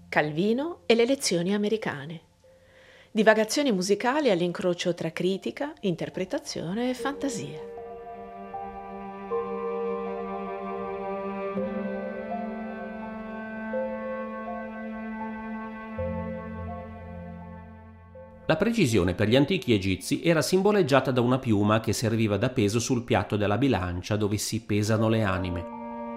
Calvino e le lezioni americane. Divagazioni musicali all'incrocio tra critica, interpretazione e fantasia. La precisione per gli antichi egizi era simboleggiata da una piuma che serviva da peso sul piatto della bilancia dove si pesano le anime.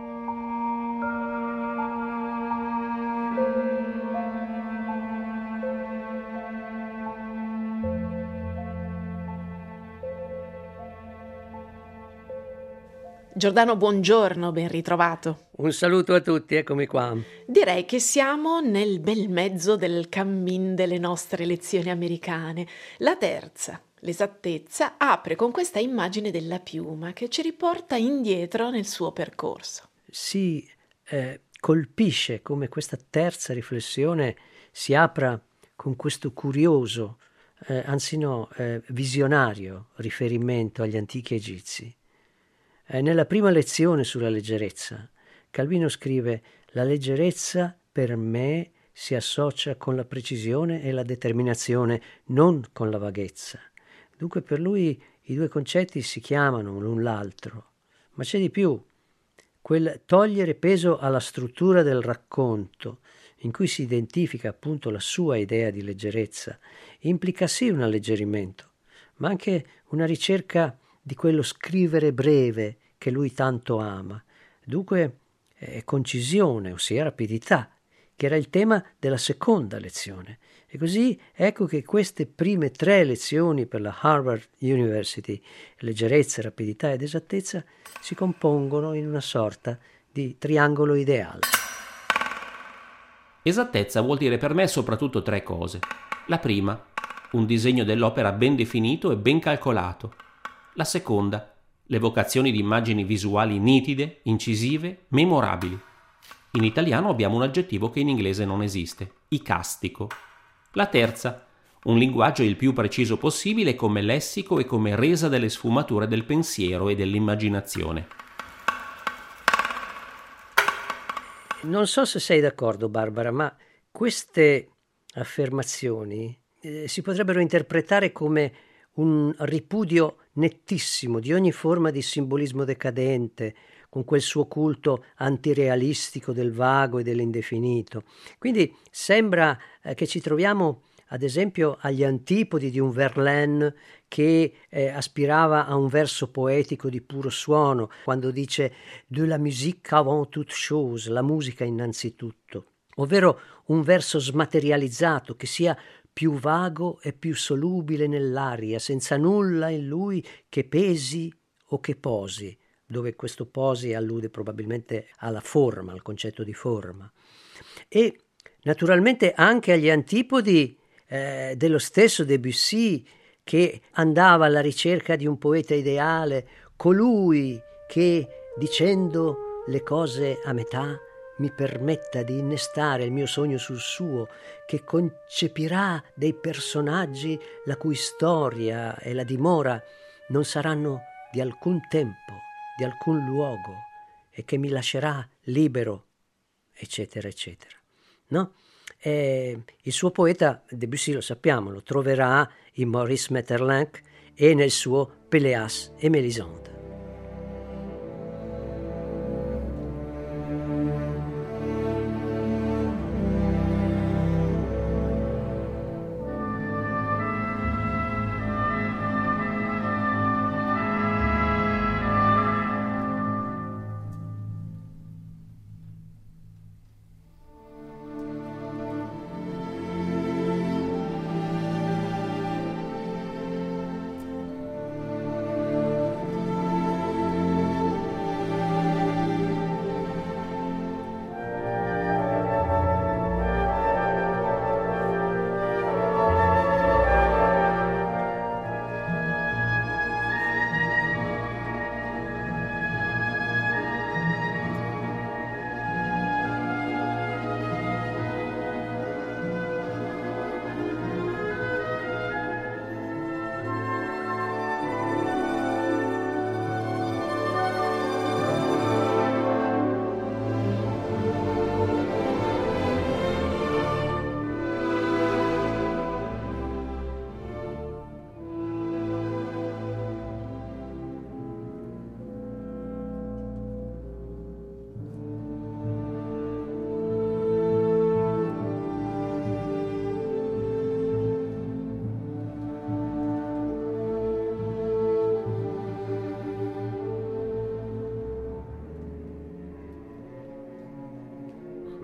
Giordano, buongiorno, ben ritrovato. Un saluto a tutti, eccomi qua. Direi che siamo nel bel mezzo del cammin delle nostre lezioni americane. La terza, l'esattezza, apre con questa immagine della piuma che ci riporta indietro nel suo percorso. Si colpisce come questa terza riflessione si apra con questo curioso, visionario riferimento agli antichi egizi. Nella prima lezione sulla leggerezza, Calvino scrive: «La leggerezza per me si associa con la precisione e la determinazione, non con la vaghezza». Dunque per lui i due concetti si chiamano l'un l'altro, ma c'è di più. Quel togliere peso alla struttura del racconto, in cui si identifica appunto la sua idea di leggerezza, implica sì un alleggerimento, ma anche una ricerca di quello scrivere breve che lui tanto ama. Dunque concisione, ossia rapidità, che era il tema della seconda lezione. E così ecco che queste prime 3 lezioni per la Harvard University, leggerezza, rapidità ed esattezza, si compongono in una sorta di triangolo ideale. Esattezza vuol dire per me soprattutto 3 cose. La prima, un disegno dell'opera ben definito e ben calcolato. La seconda, l'evocazione di immagini visuali nitide, incisive, memorabili. In italiano abbiamo un aggettivo che in inglese non esiste, icastico. La terza, un linguaggio il più preciso possibile come lessico e come resa delle sfumature del pensiero e dell'immaginazione. Non so se sei d'accordo, Barbara, ma queste affermazioni si potrebbero interpretare come un ripudio nettissimo di ogni forma di simbolismo decadente, con quel suo culto antirealistico del vago e dell'indefinito. Quindi sembra che ci troviamo ad esempio agli antipodi di un Verlaine che aspirava a un verso poetico di puro suono, quando dice «de la musique avant toute chose», la musica innanzitutto, ovvero un verso smaterializzato che sia più vago e più solubile nell'aria, senza nulla in lui che pesi o che posi, dove questo posi allude probabilmente alla forma, al concetto di forma. E naturalmente anche agli antipodi dello stesso Debussy, che andava alla ricerca di un poeta ideale, colui che, dicendo le cose a metà, mi permetta di innestare il mio sogno sul suo, che concepirà dei personaggi la cui storia e la dimora non saranno di alcun tempo, di alcun luogo, e che mi lascerà libero, eccetera, eccetera. No? Il suo poeta, Debussy, lo sappiamo, lo troverà in Maurice Maeterlinck e nel suo Péléas et Mélisande.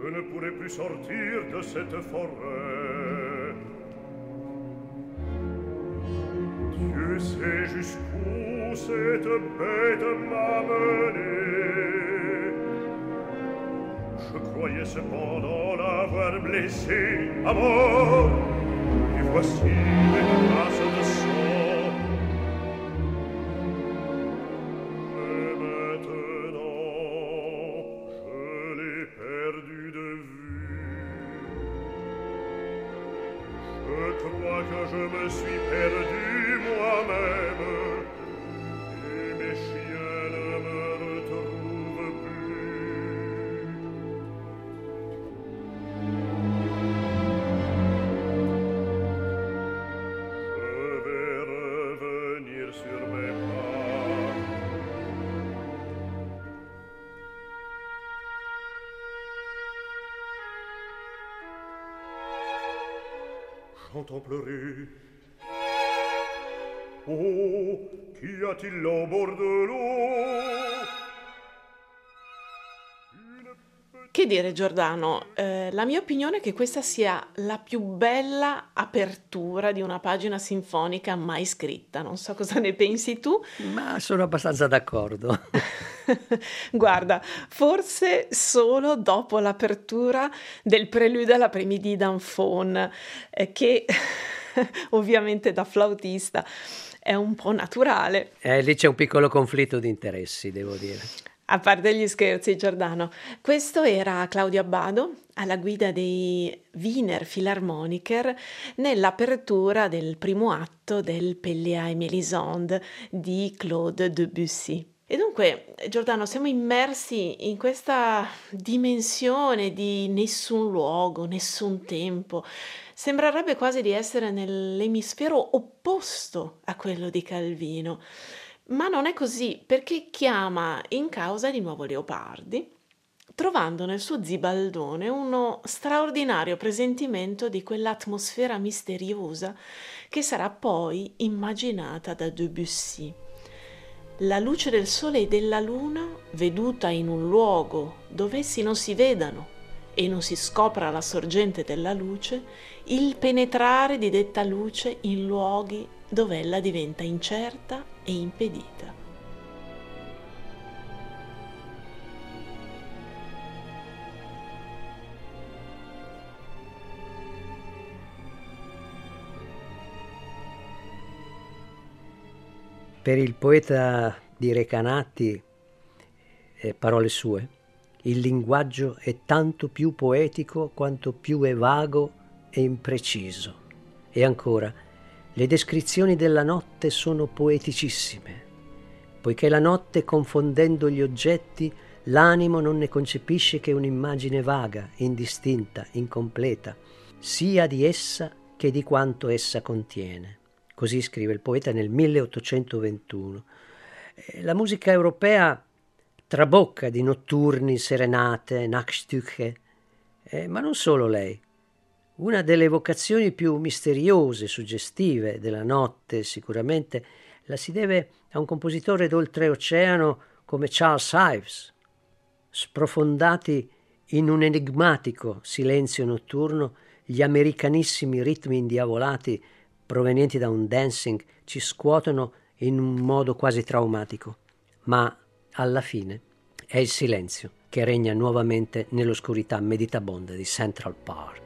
Je ne pourrai plus sortir de cette forêt. Dieu sait jusqu'où cette bête m'a mené. Je croyais cependant l'avoir blessé à mort. Et voici les traces de sang. Mais maintenant, je l'ai perdu de vue. Je crois que je me suis perdu moi-même. Et mes chiens ne me retrouvent plus. Je vais revenir sur mes pas. J'entends pleurer. Oh, qu'y a-t-il là au bord de l'eau? Che dire, Giordano? La mia opinione è che questa sia la più bella apertura di una pagina sinfonica mai scritta. Non so cosa ne pensi tu. Ma sono abbastanza d'accordo. Guarda, forse solo dopo l'apertura del preludio alla Premidi d'Anfon, che ovviamente da flautista è un po' naturale. Lì c'è un piccolo conflitto di interessi, devo dire. A parte gli scherzi, Giordano, questo era Claudio Abbado alla guida dei Wiener Philharmoniker nell'apertura del primo atto del Pelléa et Mélisande di Claude Debussy. E dunque, Giordano, siamo immersi in questa dimensione di nessun luogo, nessun tempo. Sembrerebbe quasi di essere nell'emisfero opposto a quello di Calvino. Ma non è così, perché chiama in causa di nuovo Leopardi, trovando nel suo zibaldone uno straordinario presentimento di quell'atmosfera misteriosa che sarà poi immaginata da Debussy. La luce del sole e della luna, veduta in un luogo dove essi non si vedano e non si scopra la sorgente della luce, il penetrare di detta luce in luoghi dove ella diventa incerta e impedita. Per il poeta di Recanati, parole sue, il linguaggio è tanto più poetico quanto più è vago e impreciso. E ancora, le descrizioni della notte sono poeticissime, poiché la notte, confondendo gli oggetti, l'animo non ne concepisce che un'immagine vaga, indistinta, incompleta, sia di essa che di quanto essa contiene. Così scrive il poeta nel 1821. La musica europea trabocca di notturni, serenate, Nachtstücke, ma non solo lei. Una delle vocazioni più misteriose, suggestive della notte sicuramente la si deve a un compositore d'oltreoceano come Charles Ives. Sprofondati in un enigmatico silenzio notturno, gli americanissimi ritmi indiavolati provenienti da un dancing ci scuotono in un modo quasi traumatico, ma alla fine è il silenzio che regna nuovamente nell'oscurità meditabonda di Central Park.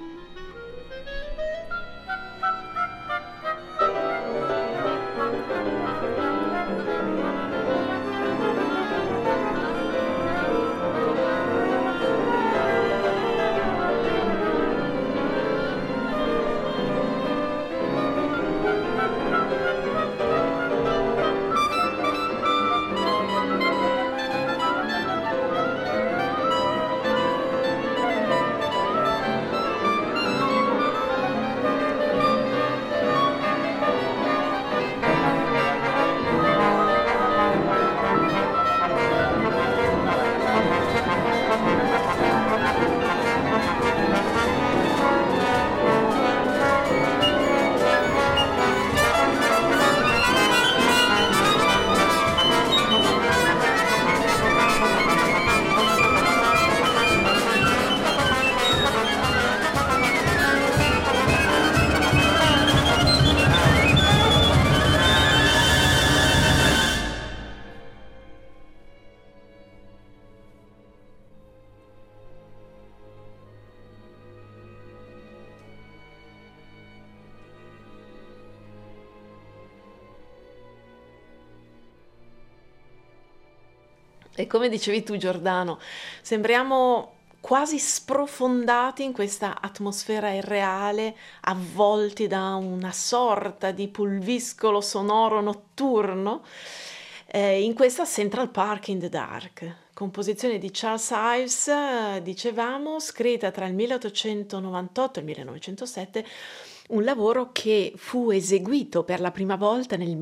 E come dicevi tu, Giordano, sembriamo quasi sprofondati in questa atmosfera irreale, avvolti da una sorta di pulviscolo sonoro notturno, in questa Central Park in the Dark, composizione di Charles Ives, dicevamo, scritta tra il 1898 e il 1907, un lavoro che fu eseguito per la prima volta nel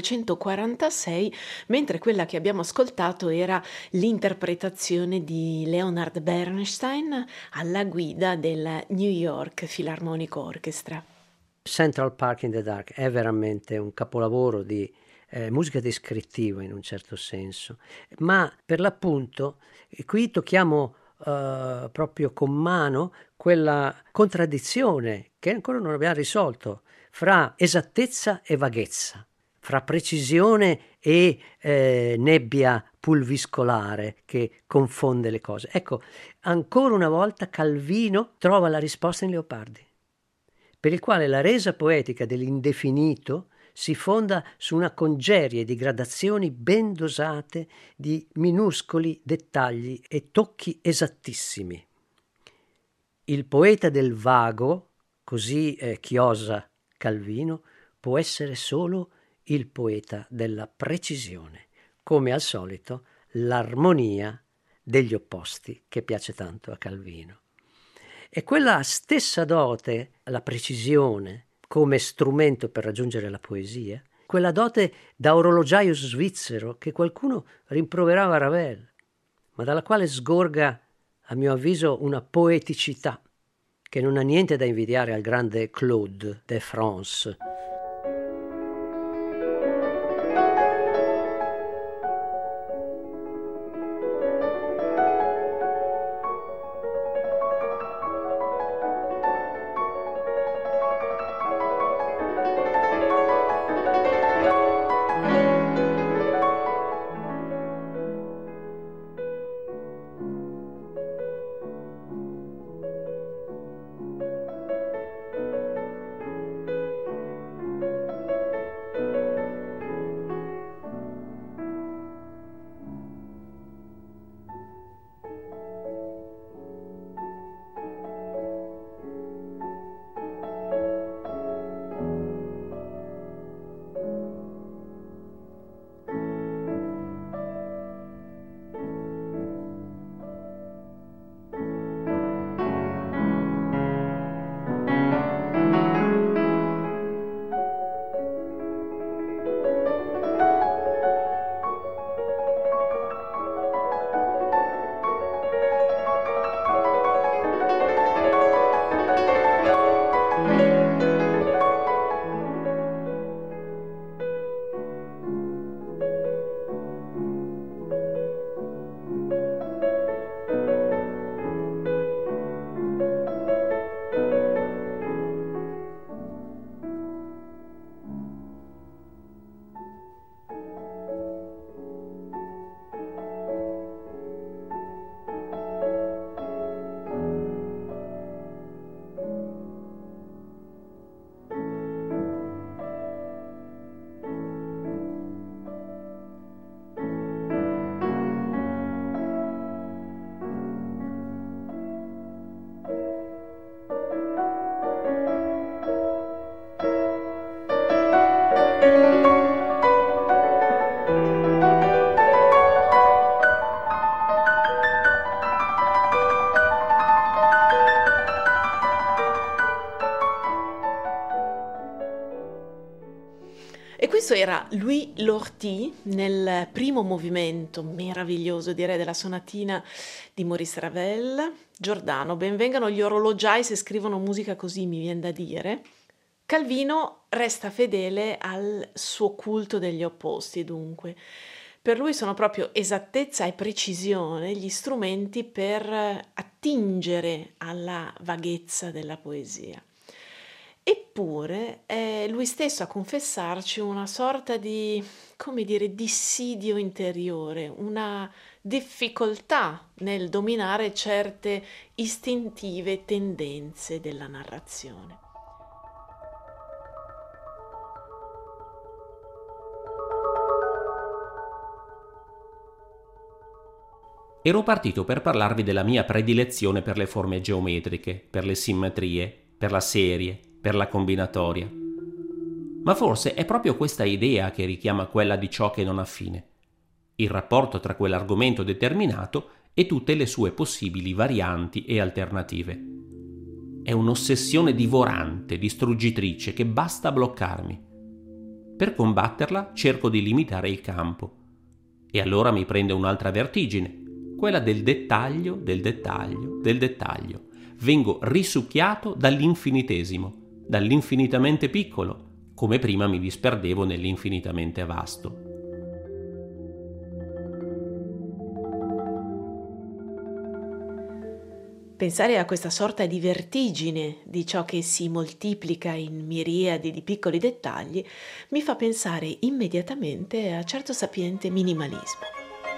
1946, mentre quella che abbiamo ascoltato era l'interpretazione di Leonard Bernstein alla guida del New York Philharmonic Orchestra. Central Park in the Dark è veramente un capolavoro di musica descrittiva in un certo senso, ma per l'appunto qui tocchiamo proprio con mano quella contraddizione che ancora non abbiamo risolto fra esattezza e vaghezza, fra precisione e nebbia pulviscolare che confonde le cose. Ecco, ancora una volta Calvino trova la risposta in Leopardi, per il quale la resa poetica dell'indefinito si fonda su una congerie di gradazioni ben dosate di minuscoli dettagli e tocchi esattissimi. Il poeta del vago, così chiosa Calvino, può essere solo il poeta della precisione, come al solito l'armonia degli opposti che piace tanto a Calvino. E quella stessa dote, la precisione, come strumento per raggiungere la poesia, quella dote da orologiaio svizzero che qualcuno rimproverava a Ravel, ma dalla quale sgorga, a mio avviso, una poeticità che non ha niente da invidiare al grande Claude de France. Questo era Louis Lortie nel primo movimento meraviglioso, direi, della sonatina di Maurice Ravel. Giordano, benvengano gli orologiai se scrivono musica così, mi viene da dire. Calvino resta fedele al suo culto degli opposti, dunque. Per lui sono proprio esattezza e precisione gli strumenti per attingere alla vaghezza della poesia. Eppure è lui stesso a confessarci una sorta di, come dire, dissidio interiore, una difficoltà nel dominare certe istintive tendenze della narrazione. Ero partito per parlarvi della mia predilezione per le forme geometriche, per le simmetrie, per la serie, per la combinatoria. Ma forse è proprio questa idea che richiama quella di ciò che non ha fine, il rapporto tra quell'argomento determinato e tutte le sue possibili varianti e alternative. È un'ossessione divorante, distruggitrice, che basta bloccarmi. Per combatterla cerco di limitare il campo. E allora mi prende un'altra vertigine, quella del dettaglio, del dettaglio, del dettaglio. Vengo risucchiato dall'infinitesimo, dall'infinitamente piccolo, come prima mi disperdevo nell'infinitamente vasto. Pensare a questa sorta di vertigine di ciò che si moltiplica in miriadi di piccoli dettagli mi fa pensare immediatamente a certo sapiente minimalismo.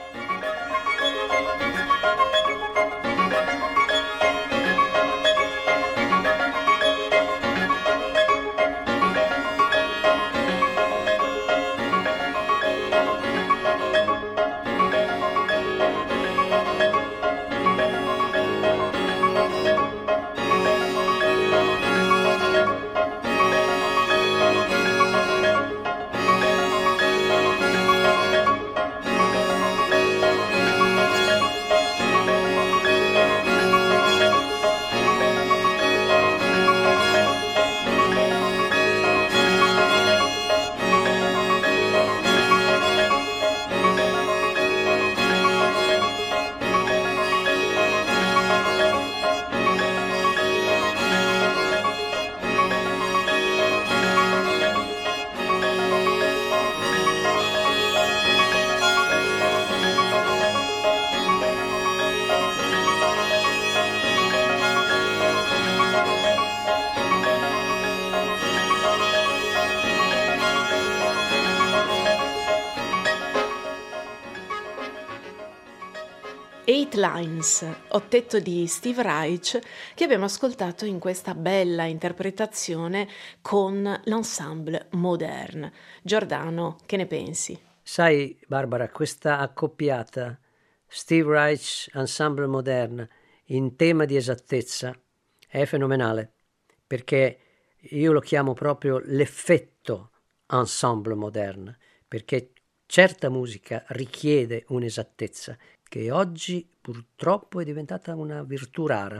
Eight Lines, ottetto di Steve Reich, che abbiamo ascoltato in questa bella interpretazione con l'ensemble Moderne. Giordano, che ne pensi? Sai, Barbara, questa accoppiata Steve Reich Ensemble Moderne in tema di esattezza è fenomenale, perché io lo chiamo proprio l'effetto ensemble moderne, perché certa musica richiede un'esattezza che oggi purtroppo è diventata una virtù rara.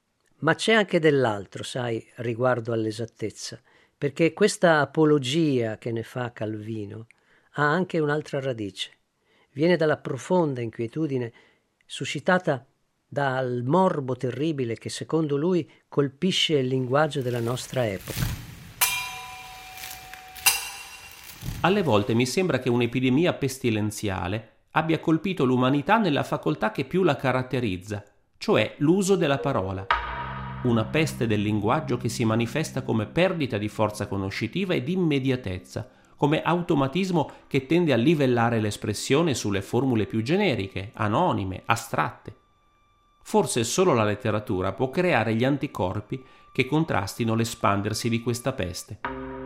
Ma c'è anche dell'altro, sai, riguardo all'esattezza, perché questa apologia che ne fa Calvino ha anche un'altra radice. Viene dalla profonda inquietudine suscitata dal morbo terribile che secondo lui colpisce il linguaggio della nostra epoca. Alle volte mi sembra che un'epidemia pestilenziale abbia colpito l'umanità nella facoltà che più la caratterizza, cioè l'uso della parola. Una peste del linguaggio che si manifesta come perdita di forza conoscitiva e di immediatezza, come automatismo che tende a livellare l'espressione sulle formule più generiche, anonime, astratte. Forse solo la letteratura può creare gli anticorpi che contrastino l'espandersi di questa peste.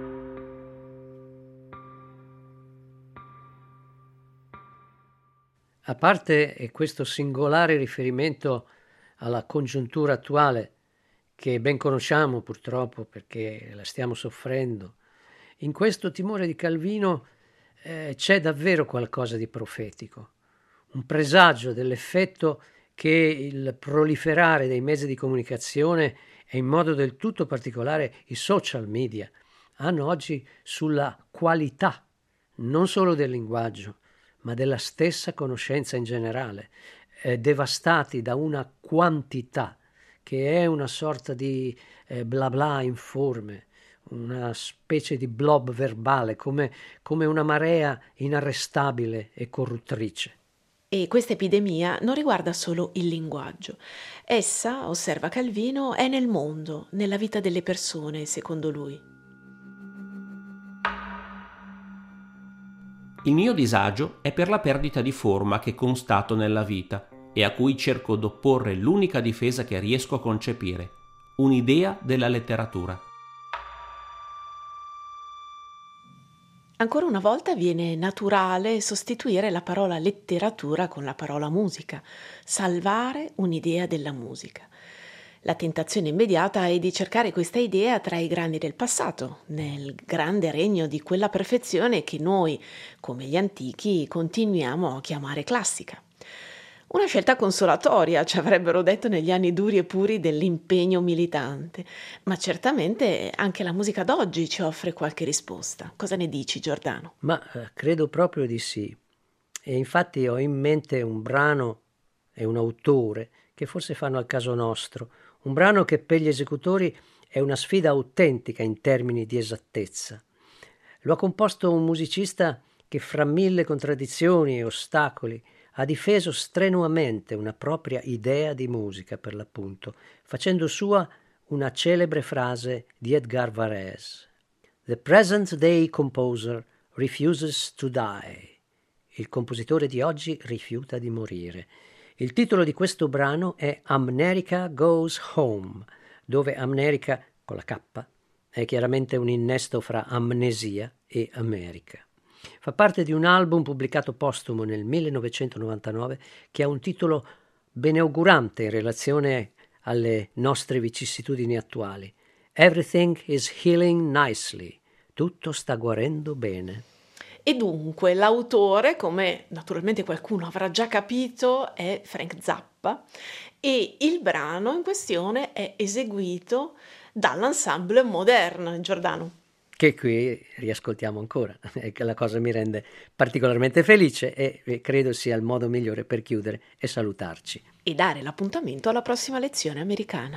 A parte questo singolare riferimento alla congiuntura attuale, che ben conosciamo purtroppo perché la stiamo soffrendo, in questo timore di Calvino c'è davvero qualcosa di profetico, un presagio dell'effetto che il proliferare dei mezzi di comunicazione e in modo del tutto particolare i social media hanno oggi sulla qualità non solo del linguaggio, ma della stessa conoscenza in generale, devastati da una quantità che è una sorta di bla bla informe, una specie di blob verbale, come una marea inarrestabile e corruttrice. E questa epidemia non riguarda solo il linguaggio. Essa, osserva Calvino, è nel mondo, nella vita delle persone, secondo lui. Il mio disagio è per la perdita di forma che constato nella vita e a cui cerco d'opporre l'unica difesa che riesco a concepire, un'idea della letteratura. Ancora una volta viene naturale sostituire la parola letteratura con la parola musica, salvare un'idea della musica. La tentazione immediata è di cercare questa idea tra i grandi del passato, nel grande regno di quella perfezione che noi, come gli antichi, continuiamo a chiamare classica. Una scelta consolatoria, ci avrebbero detto negli anni duri e puri dell'impegno militante, ma certamente anche la musica d'oggi ci offre qualche risposta. Cosa ne dici, Giordano? Ma credo proprio di sì. E infatti ho in mente un brano e un autore che forse fanno al caso nostro, un brano che per gli esecutori è una sfida autentica in termini di esattezza. Lo ha composto un musicista che fra mille contraddizioni e ostacoli ha difeso strenuamente una propria idea di musica, per l'appunto, facendo sua una celebre frase di Edgar Varèse: "The present day composer refuses to die." Il compositore di oggi rifiuta di morire. Il titolo di questo brano è Amnerica Goes Home, dove Amnerica, con la K, è chiaramente un innesto fra amnesia e America. Fa parte di un album pubblicato postumo nel 1999 che ha un titolo beneaugurante in relazione alle nostre vicissitudini attuali. Everything is healing nicely. Tutto sta guarendo bene. E dunque l'autore, come naturalmente qualcuno avrà già capito, è Frank Zappa e il brano in questione è eseguito dall'ensemble Modern, Giordano. Che qui riascoltiamo ancora, e che la cosa mi rende particolarmente felice e credo sia il modo migliore per chiudere e salutarci. E dare l'appuntamento alla prossima lezione americana.